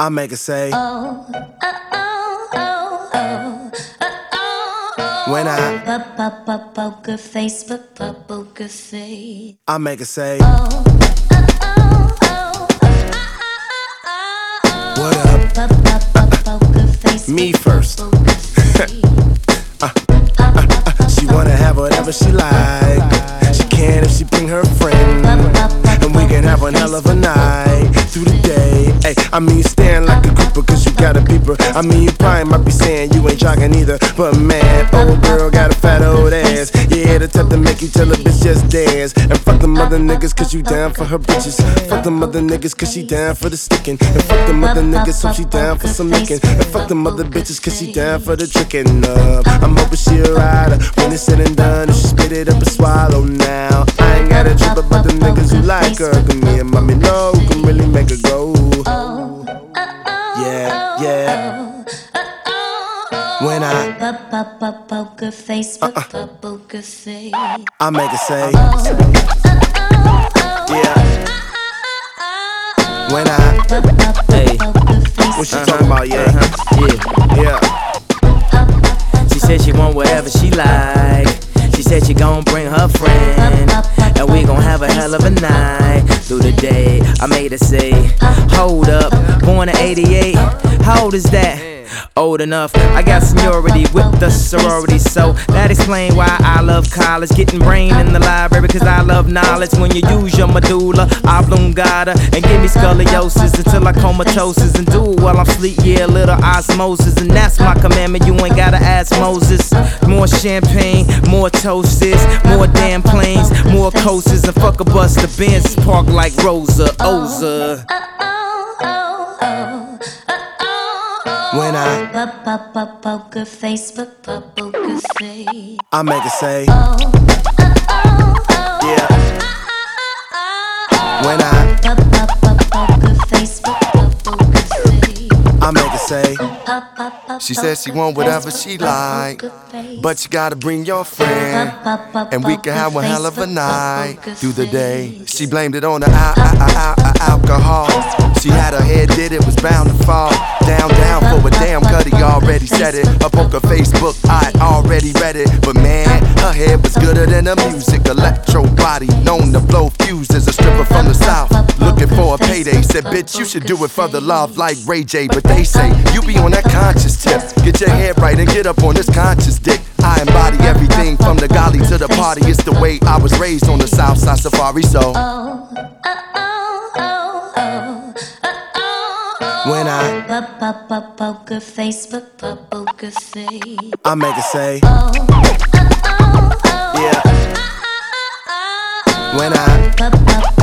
I make her say, oh, oh, oh, oh, oh, oh, oh. When I Poker face, poker face. I make her say, Oh, oh, oh, oh, oh. What up? Poker face, Me first. poker face. She wanna have whatever she like. She can if she bring her friend, and we can have one hell of a night through the day. Ay, I mean you staring like a creeper cause you got a beeper. I mean you probably might be saying you ain't jogging either, but man, old girl got a fat old ass. Yeah, the type to make you tell a bitch just dance. And fuck them other niggas cause you down for her bitches. Fuck them other niggas cause she down for the sticking. And fuck them other niggas so she down for some licking. And fuck them other bitches cause she down for the tricking up. I'm hoping she a rider when it's said and done. If she spit it up and swallow now, I ain't got a trip about the niggas who like her. Cause me and mommy know who can really make her go. Yeah, yeah. When I Poker face, poker face. I make her say, yeah. When I, Hey, what she talking about, yeah. yeah. Yeah. She said she want whatever she like. She said she gon' bring her friend, and we gon' have a hell of a night through the day. I made her say, hold up, born in 88. How old is that? Old enough. I got seniority with the sorority, so that explain why I love college. Getting brain in the library cause I love knowledge. When you use your medulla oblongata and give me scoliosis until I comatosis, and do it while I'm asleep, yeah, a little osmosis. And that's my commandment, you ain't gotta ask Moses. More champagne, more toasts, more damn planes, more coasters, and fuck a bus the Benz park like Rosa Oza. When I Poker face, poker face. I make her say, yeah. When I Poker face, poker face. I make her say, She says she want whatever she like, but you gotta bring your friend, and we can have one hell of a night through the day. She blamed it on the alcohol. She had her head did it was bound to fall. Down for a damn cutty already said it. Up on her Facebook, I already read it. But man, her head was gooder than the music. Electro body, known to blow fuses. A stripper from the south, looking for a payday. Said, bitch, you should do it for the love like Ray J. But they say, you be on that conscious tip. Get your head right and get up on this conscious dick. I embody everything from the golly to the party. It's the way I was raised on the south side safari, so when I Poker face, poker face. I make her say, yeah. When I